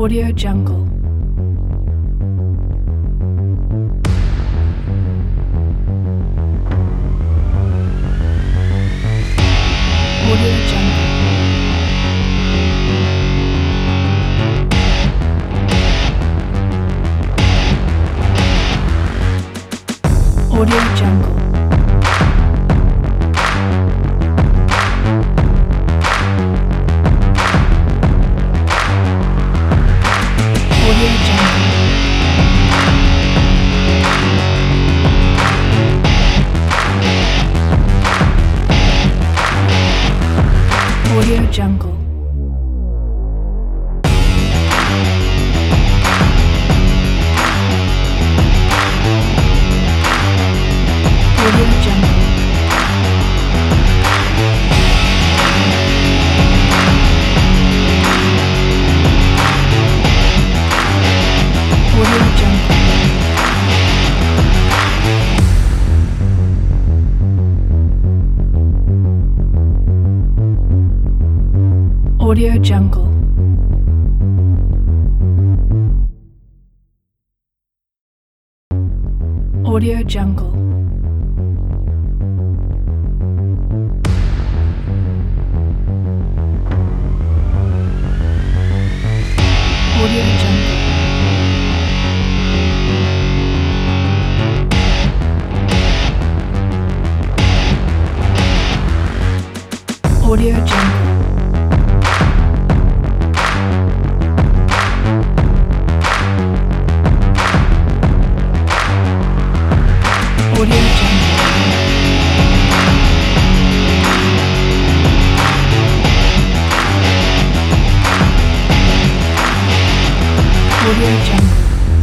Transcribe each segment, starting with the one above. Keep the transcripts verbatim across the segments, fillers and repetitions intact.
Audio Jungle. Audio Jungle. Audio Jungle. Audio Jungle. Audio Jungle. Audio Jungle. Audio Jungle. Audio Jungle. Audio Jungle. Audio Jungle. Audio Jungle. Audio Jungle. Audio Jungle.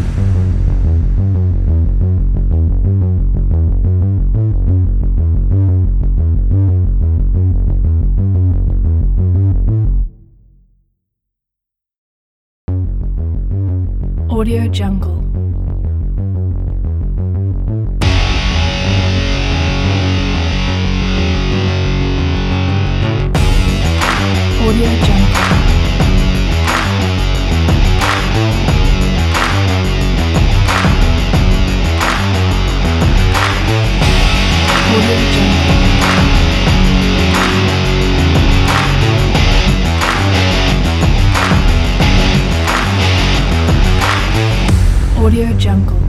Audio Jungle. Audio Jungle. Audio Jungle. Audio Jungle.